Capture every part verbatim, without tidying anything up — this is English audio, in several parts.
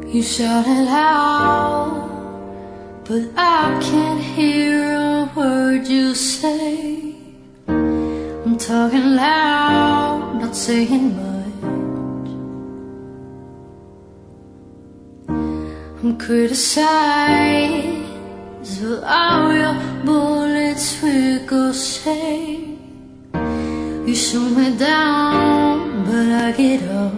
You shout it loud, but I can't hear a word you say. I'm talking loud, not saying much. I'm criticized, but all your bullets ricochet. You shoot me down, but I get up.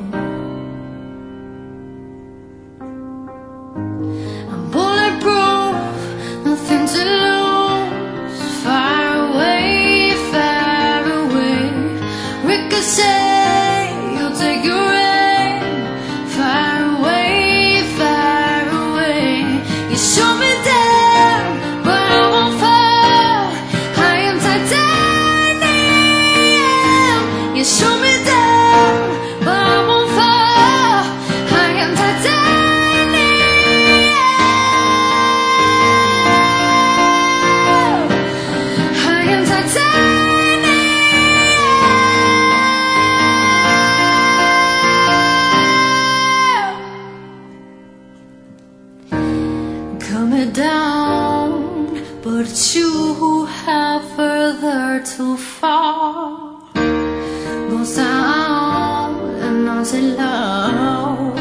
I'm bulletproof, nothing to lose. Far away, far away. Ricochet, you'll take your aim. Far away, far away. You shoot me down, but I won't fall. I am titanium. You shoot me down, but I won't fall. I am titanium. I am titanium. Coming down, but it's you who have further to fall. Goes down and I say loud.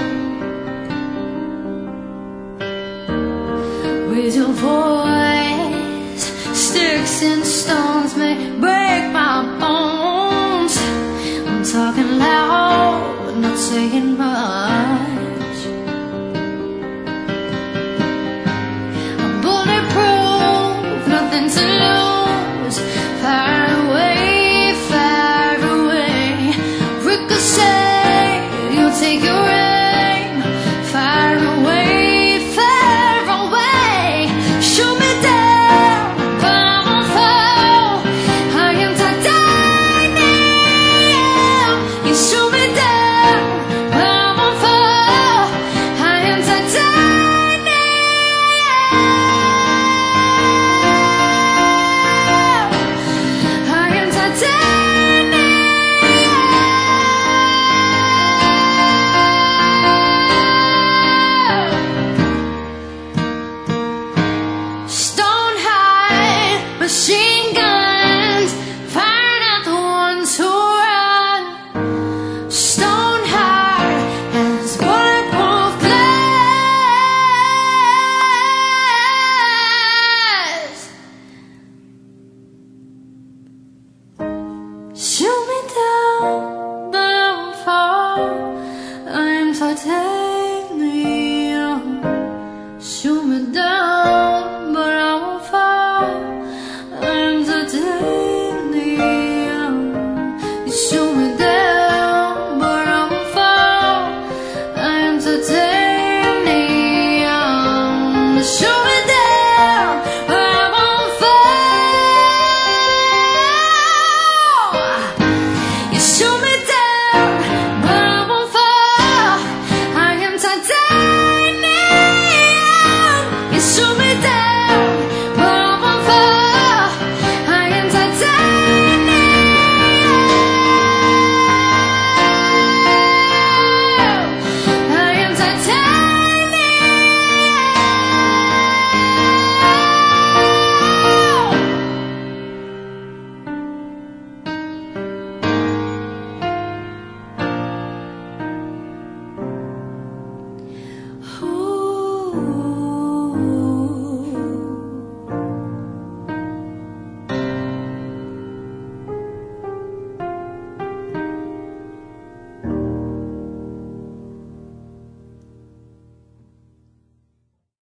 Raise your voice. Sticks and stones may break my bones. I'm talking loud, not saying much.